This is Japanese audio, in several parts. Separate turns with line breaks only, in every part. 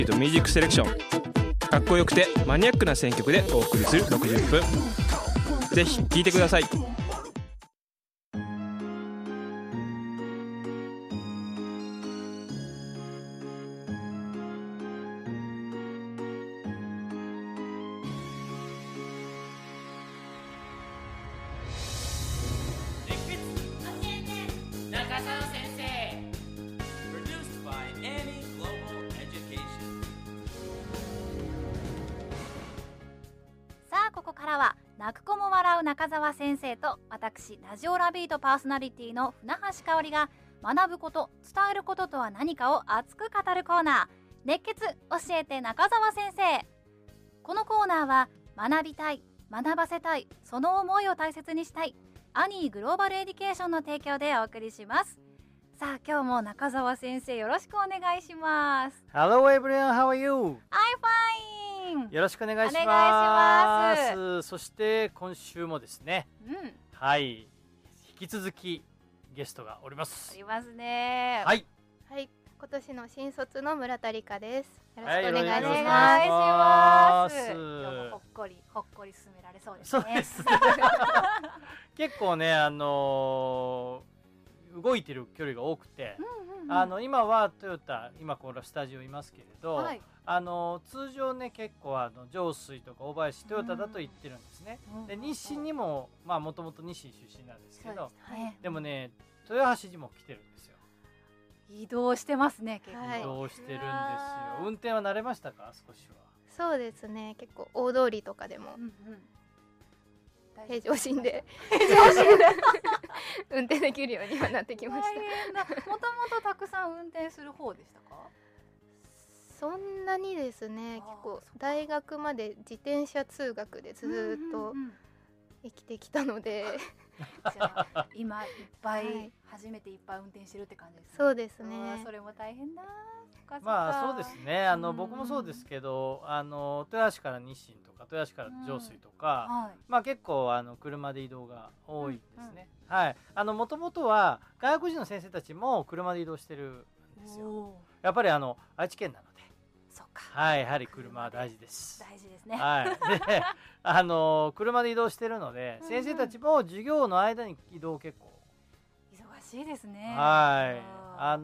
ミュージックセレクション、かっこよくてマニアックな選曲でお送りする60分、ぜひ聴いてください。
ここからは泣く子も笑う中澤先生と私ラジオラビートパーソナリティの船橋香織が学ぶこと伝えることとは何かを熱く語るコーナー、熱血教えて中澤先生。このコーナーは学びたい、学ばせたい、その思いを大切にしたいアニーグローバルエデュケーションの提供でお送りします。さあ今日も中澤先生よろしくお願いします。
Hello everyone, how are you?
I'm fine。
よろしくお願いします。
お願いします。
そして今週もですね、はい、引き続きゲストがおります。
ありますね。
はい、
はい、今年の新卒の村田理香です。よろ
はい、
しくお願いし
よろしくお願いし
ま。
ますす。
今日もほっこり進められそうです
そう
ね。
です結構ね、動いてる距離が多くて、今はトヨタ、今このスタジオいますけれど、
はい、
通常ね結構上水とか大林トヨタだと言ってるんですね。で日清にももともと日清出身なんですけど、でもね豊橋にも来てるんですよ。
移動してますね。結構、
はい
移動してるんですよ。運転は慣れましたか？少しは。
そうですね、結構大通りとかでも平常心で運転できるようにはなってきました。
もともとたくさん運転する方でしたか？
そんなにですね、結構大学まで自転車通学でずっと生きてきたので、
じゃあ今いっぱい、
はい、
初めていっぱい運転してるって感じですね。
そうですね。
それも大変だ。
そうですね。僕もそうですけど、豊橋から日清とか豊橋から上水とか、結構車で移動が多いですね。はい。もともとは外国人の先生たちも車で移動してるんですよ。やっぱり愛知県なので。
そうか。
はい、やはり車は大事です。
大事ですね。
はい。で、車で移動してるので、先生たちも授業の間に移動結構
忙しいですね。
はい。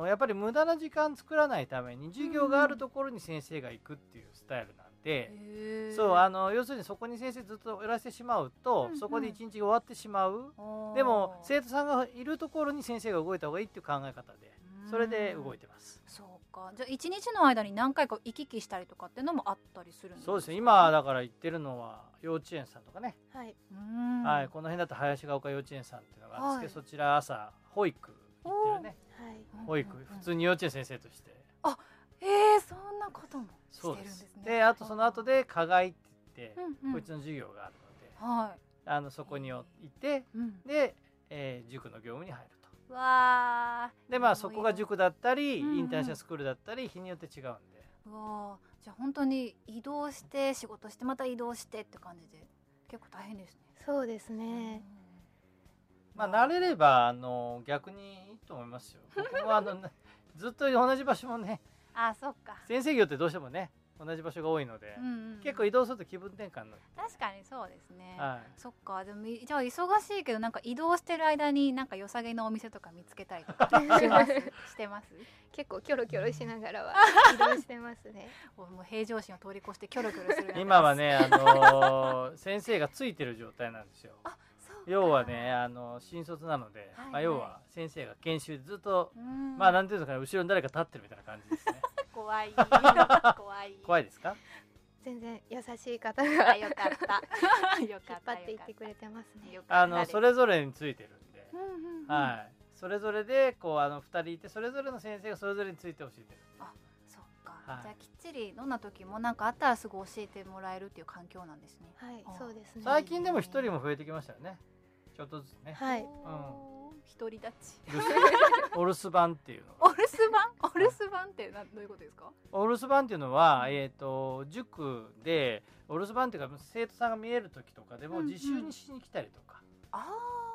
やっぱり無駄な時間作らないために授業があるところに先生が行くっていうスタイルなんで、そう要するにそこに先生ずっといらしてしまうと、そこで一日が終わってしまう。でも生徒さんがいるところに先生が動いた方がいいっていう考え方で、それで動いてます。
そうか。じゃあ一日の間に何回か行き来したりとかっていうのもあったりするんですか？
そうですね。今だから行ってるのは幼稚園さんとかね。
はい。
はい。この辺だと林ヶ丘幼稚園さんっていうのがあるんですけど、そちら朝保育行ってるね。保育、普通に幼稚園先生として。
あ、そんなこともしてるんですね。
で、あとその後で課外って言って、こいつの授業があるので、そこにいて、で、塾の業務に入ると。でそこが塾だったり、インターナショナルスクールだったり、日によって違うんで。
じゃあ本当に移動して仕事してまた移動してって感じで結構大変ですね。
そうですね。
慣れれば逆にいいと思いますよ。僕はずっと同じ場所もね。
そうか。
先生業ってどうしてもね同じ場所が多いので、結構移動すると気分転換になる。
確かにそうですね。
はい。
そっか。でもじゃあ忙しいけどなんか移動してる間になんか良さげなお店とか見つけたりとかしてます？
結構キョロキョロしながらは移動してますね。
もう平常心を通り越してキョロキョロする。
今はね先生がついてる状態なんですよ。要はね新卒なので、要は先生が研修でずっとなんていうんですかね、後ろに誰か立ってるみたいな感じですね。
怖い
怖いですか？
全然優しい方が
よかった
引っ張っていってくれてますね。
それぞれについてるんで、はい、それぞれでこう2人いて、それぞれの先生がそれぞれについて教えてる。
そっか。じゃあきっちりどんな時も何かあったらすぐ教えてもらえるっていう環境なんですね。
はい、そうですね。
最近でも1人も増えてきましたよね。ちょっとずつね。
はい。
独り立ち。
お留守番っていうの。
お留守番ってどういうことですか？
お留守番っていうのは塾でお留守番っていうか生徒さんが見える時とかでも自習にしに来たりとか。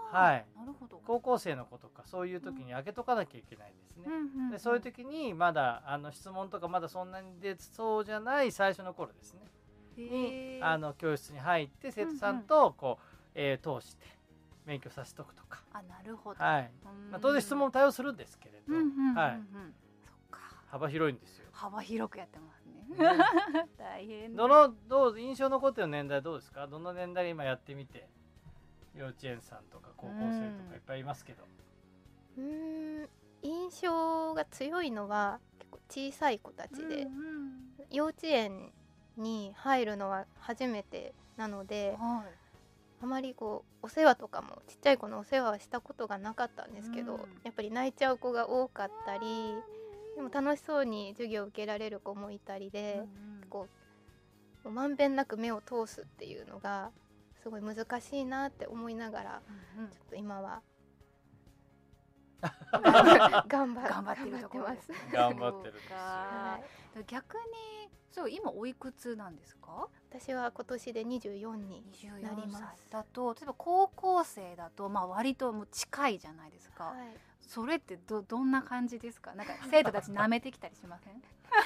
はい、
なるほど。
高校生の子とかそういう時に開けとかなきゃいけないんですね。でそういう時にまだ質問とかまだそんなに出そうじゃない最初の頃ですねに教室に入って生徒さんとこう、通して勉強させておくとか。
あ、なるほど。
はい。当然質問対応するんですけれど、はい。
そっか。
幅広いんですよ。
幅広くやってますね。大変。
どう印象残ってる年代どうですか？どの年代で今やってみて、幼稚園さんとか高校生とかいっぱいいますけど。
印象が強いのは結構小さい子たちで、幼稚園に入るのは初めてなので、あまりこうお世話とかもちっちゃい子のお世話はしたことがなかったんですけど、やっぱり泣いちゃう子が多かったり、でも楽しそうに授業を受けられる子もいたりで、こうまんべんなく目を通すっていうのがすごい難しいなって思いながら、ちょっと今は頑張ってるところです。
頑張ってるんですよ。
逆にそう今おいくつなんですか？
私は今年で24になります。
だと例えば高校生だと割ともう近いじゃないですか。それってどんな感じですか？なんか生徒たち舐めてきたりしません？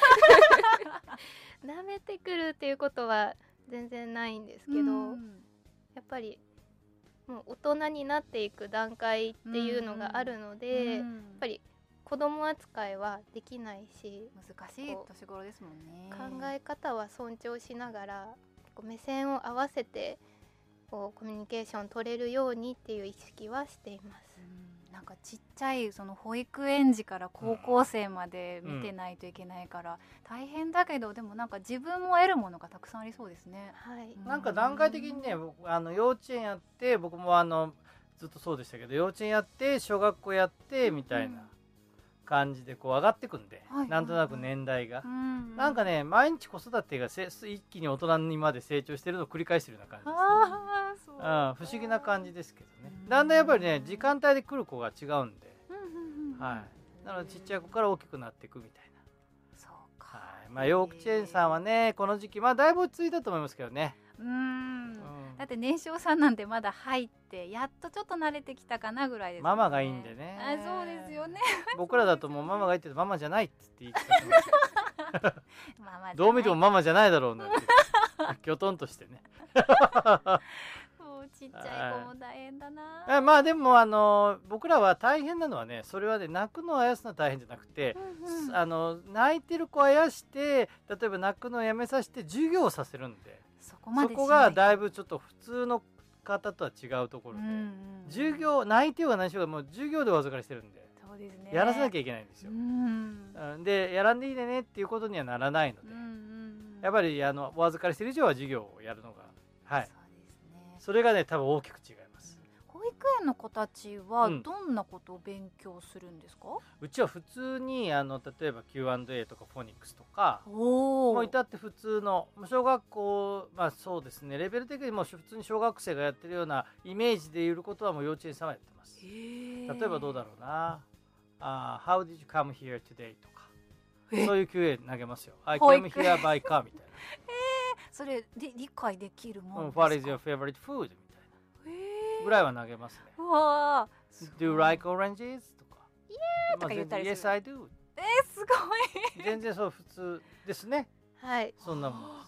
舐めてくるっていうことは全然ないんですけど、やっぱりもう大人になっていく段階っていうのがあるので、やっぱり子供扱いはできないし、
難しい年頃ですもんね。
考え方は尊重しながら目線を合わせてこうコミュニケーション取れるようにっていう意識はしています。
なんかちっちゃいその保育園児から高校生まで見てないといけないから大変だけど、でもなんか自分も得るものがたくさんありそうですね。
なんか段階的にね、幼稚園やって、僕もずっとそうでしたけど、幼稚園やって小学校やってみたいな感じでこう上がってくんで、なんとなく年代が、なんかね、毎日子育てが一気に大人にまで成長してるのを繰り返してるような感じですね。不思議な感じですけどね。だんだんやっぱりね、時間帯で来る子が違うんで、はい。なのでちっちゃい子から大きくなっていくみたいな。
そうか。
はい。幼稚園さんはね、この時期だいぶ落ち着いたと思いますけどね。
だって年少さんなんてまだ入ってやっとちょっと慣れてきたかなぐらいですね。
ママがいいんでね。
そうですよね。
僕らだともうママがいいってママじゃないって言い聞かせますどう見てもママじゃないだろうなってきょとんとしてね。
そうちっちゃい子も大変だな。
まあでも僕らは大変なのはね、それはね、泣くのをあやすのは大変じゃなくて、泣いてる子をあやして、例えば泣くのをやめさせて授業をさせるんで、そこがだいぶちょっと普通の方とは違うところで、授業泣いてようが何しようがもう授業でお預かりしてるんで、
そうですね、
やらせなきゃいけないんですよ。でやらんでいいねっていうことにはならないので、やっぱりお預かりしてる以上は授業をやるのが、はい、それがね多分大きく違います。
保育園の子たちはどんなことを勉強するんですか？
うちは普通に例えば Q&A とかフォニックスとか、もう至って普通の小学校、そうですね、レベル的にも普通に小学生がやってるようなイメージでいることはもう幼稚園さんはやってます。例えばどうだろうな、How did you come here today とか、そういう Q&A 投げますよ。I came here by car みたいな。
それ理解できるもんですか？
What is your favorite food みたいなぐらいは投げますね。Do you like oranges? とか。
とか言ったりする。
Yes, I do.
すごい。
全然そう普通ですね。
はい。
そんなもんです。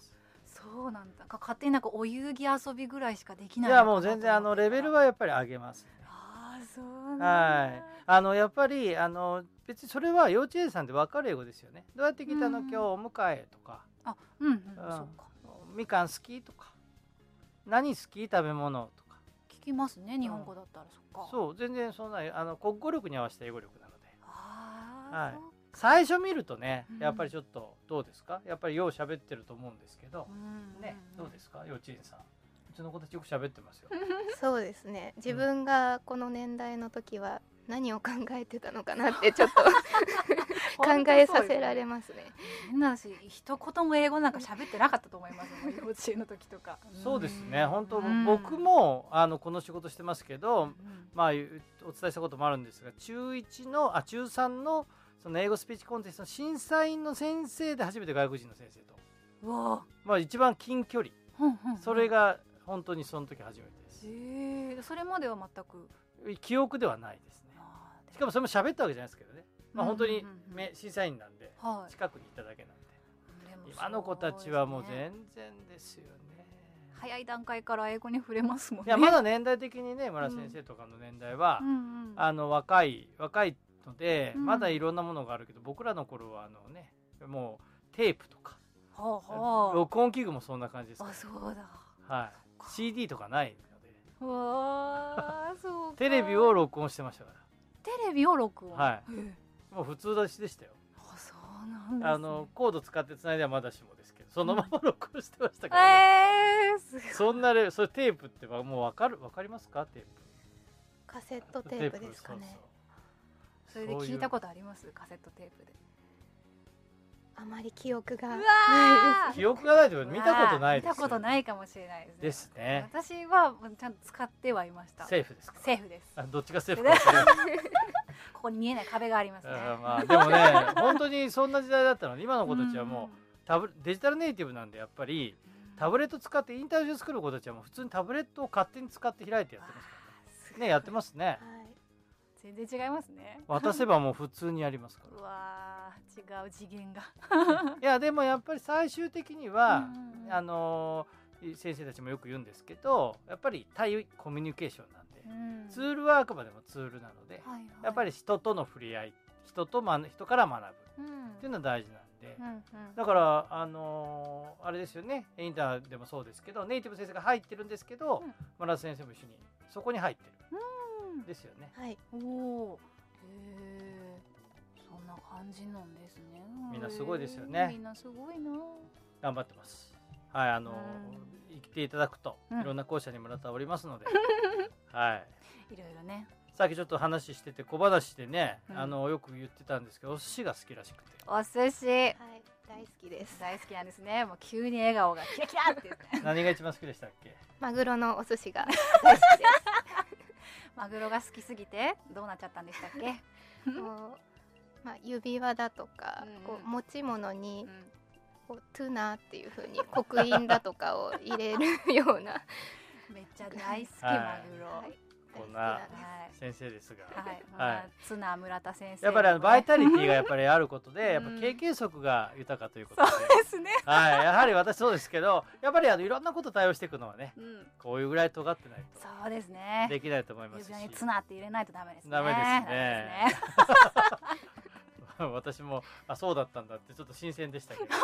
そうなんだ。勝手になんかお遊戯遊びぐらいしかできない。
いやもう全然レベルはやっぱり上げますね。
そうなんだ。
はい。やっぱり別にそれは幼稚園さんで分かる英語ですよね。どうやって来たの今日お迎えとか。そうか。みかん好きとか。何好き食べ物とか。
聞きますね、日本語だったら。そっか。
そう全然そんな国語力に合わせた英語力なので。はい。最初見るとね、やっぱりちょっとどうですか？やっぱりよう喋ってると思うんですけど、ね、どうですか？幼稚園さん。うちの子たちよく喋ってますよ。
そうですね。自分がこの年代の時は何を考えてたのかなってちょっと考えさせられますね。
変な話、一言も英語なんか喋ってなかったと思いますもん、幼稚園の時とか。
そうですね。本当僕もこの仕事してますけど、お伝えしたこともあるんですが、中3のその英語スピーチコンテストの審査員の先生で初めて外国人の先生と、一番近距離、それが本当にその時初めてです。
それまでは全く
記憶ではないですね。しかもそれも喋ったわけじゃないですけどね、本当に審査員なんで、近くにいただけなんで、今の子たちはもう全然ですよね。
早い段階から英語に触れますもんね。
いやまだ年代的にね、村先生とかの年代は、若いので、まだいろんなものがあるけど、僕らの頃はもうテープとか、録音器具もそんな感じですから。
そうだ。
はい。CD とかないので。
わあ、そうか。
テレビを録音してましたから。
テレビを録音。
はい。もう普通出しでしたよ。
そうなんですね。
コード使ってつないではまだしもですけど、そのまま録音してましたから、ね。そんなそれテープってもうわかりますか？テープ。
カセットテープですかね。
それで聞いたことあります？カセットテープで。
あまり記憶がないです。
記憶がないというか見たことないです。
見たことないかもしれないですね。
ですね。
私はちゃんと使ってはいました。
セーフですか？
セーフです。
どっちがセーフか。
ここに見えない壁がありますね。
でもね、本当にそんな時代だったので、今の子たちはもうデジタルネイティブなんで、やっぱりタブレット使ってインターネット作る子たちはもう普通にタブレットを勝手に使って開いてやってますからね。やってますね。
全然違いますね。
渡せばもう普通にやりますから。
うわー、違う次元が。
いやでもやっぱり最終的には先生たちもよく言うんですけど、やっぱり対コミュニケーションなんで、ツールはあくまでもツールなので、やっぱり人との触れ合い、人から学ぶっていうのは大事なんで、だからあれですよね、インターでもそうですけど、ネイティブ先生が入ってるんですけど、村田先生も一緒にそこに入ってる。ですよね。
はい。
おお。そんな感じなんですね。
みんなすごいですよね。
みんなすごいな。
頑張ってます。はい、生きていただくといろんな校舎に村田はおりますので、はい。
いろいろね。
さっきちょっと話してて小話でね、よく言ってたんですけど、お寿司が好きらしくて。
お寿司。はい、
大好きです。
大好きなんですね。もう急に笑顔がキラキラって言って。
何が一番好きでしたっけ？
マグロのお寿司が大好きです。
マグロが好きすぎてどうなっちゃったんでしたっけ？
指輪だとか、持ち物にトゥナっていう風に刻印だとかを入れるような
めっちゃ大好きマグロ。
こんな先生ですが、
ツナ村田先生。
やっぱりバイタリティがやっぱりあることで、やっぱ経験則が豊かということで。
そうですね。
はい、やはり私そうですけど、やっぱりいろんなこと対応していくのはね、こういうぐらい尖ってないと。
そうですね。
できないと思いますし。
指輪にツナって入れないとダメですね。
ダメですね。私もそうだったんだってちょっと新鮮でしたけど。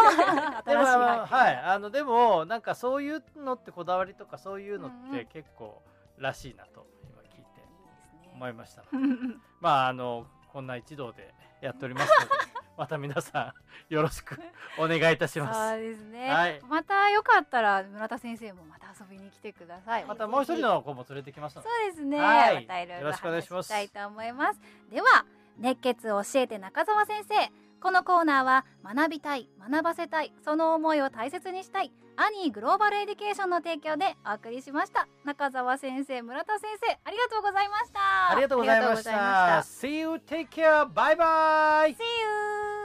でもなんかそういうのってこだわりとかそういうのって結構らしいなと。思いました。こんな一同でやっておりますので、また皆さんよろしくお願いいたします。
そうですね。またよかったら村田先生もまた遊びに来てください。
またもう一人の子も連れてきますので。
そうですね。またいろいろ
よろしくお願いします。
したいと思います。では熱血を教えて中澤先生。このコーナーは学びたい、学ばせたい、その思いを大切にしたいアニーグローバルエデュケーションの提供でお送りしました。中澤先生、村田先生、ありがとうございました。
ありがとうございました。See you, take care, bye bye.
See you.